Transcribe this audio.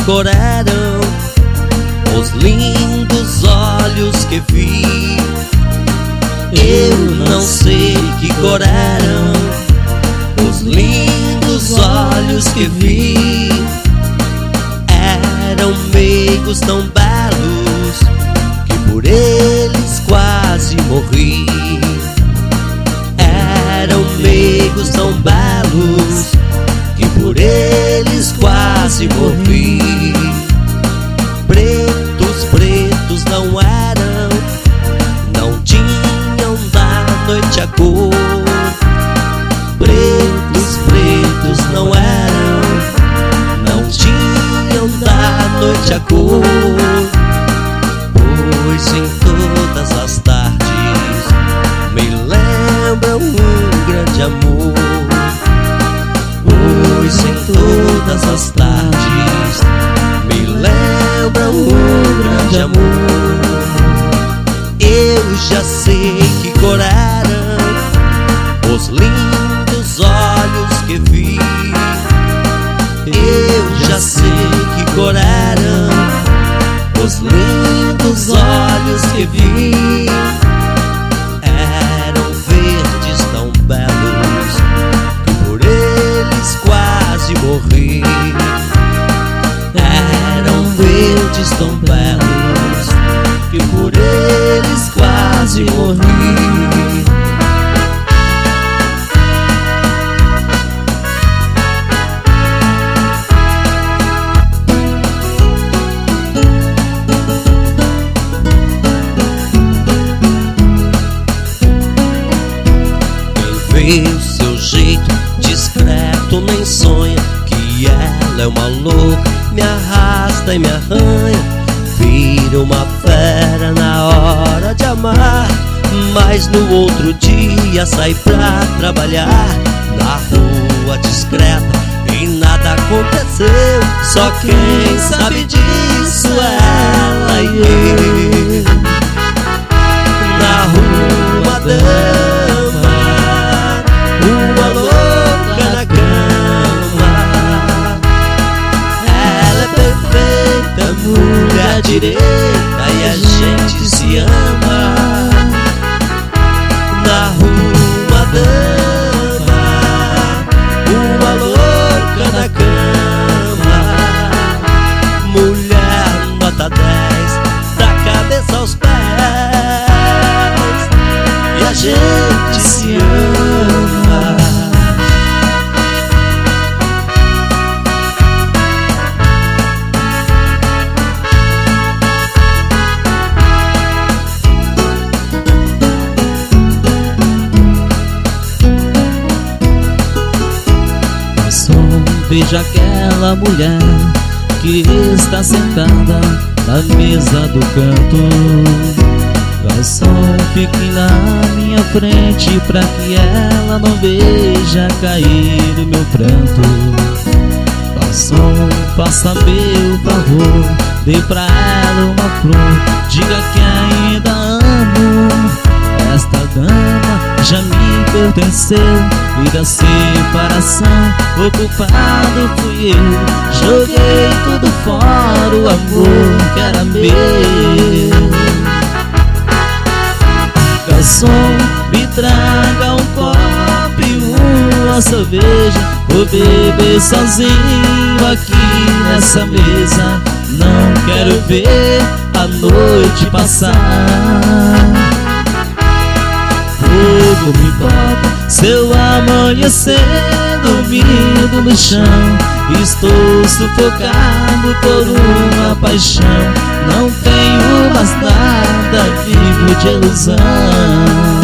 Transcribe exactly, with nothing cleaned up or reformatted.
cor eram os lindos olhos que vi. Eu não sei que cor eram os lindos olhos que vi. Eram meigos tão belos que por eles quase morri. Eram meigos tão belos que por eles quase morri. Pretos, pretos não eram, não tinham da noite a cor. Pretos, pretos não eram, não tinham da noite a cor. Pois em todas as tardes me lembram um grande amor. Pois em todas as tardes me lembram um grande amor. Eu já sei que cor eram os lindos olhos que vi. Eu já sei que cor eram os lindos olhos que vi. Eram verdes tão belos que por eles quase morri. Eram verdes tão belos que por eles quase morri. O seu jeito discreto nem sonha que ela é uma louca, me arrasta e me arranha. Vira uma fera na hora de amar, mas no outro dia sai pra trabalhar. Na rua discreta e nada aconteceu, só quem sabe disso é ela e eu. Na rua uma dama, uma louca na cama. Ela é perfeita, mulher direita, e a gente se ama. Na rua uma dama, uma louca na cama. Mulher nota dez, da cabeça aos pés, e a gente se ama. Veja aquela mulher que está sentada na mesa do canto. Garçom, fique na minha frente pra que ela não veja cair o meu pranto. Garçom, faça meu favor, dê pra ela uma flor, diga que ainda amo. Esta dama já me pertenceu, e da separação o culpado fui eu. Joguei tudo fora, o amor que era meu. Garçom, me traga um copo e uma cerveja, vou beber sozinho aqui nessa mesa. Não quero ver a noite passar. Fogo me bota se eu amanhecer dormindo no chão. Estou sufocado por uma paixão, não tenho mais nada, vivo de ilusão.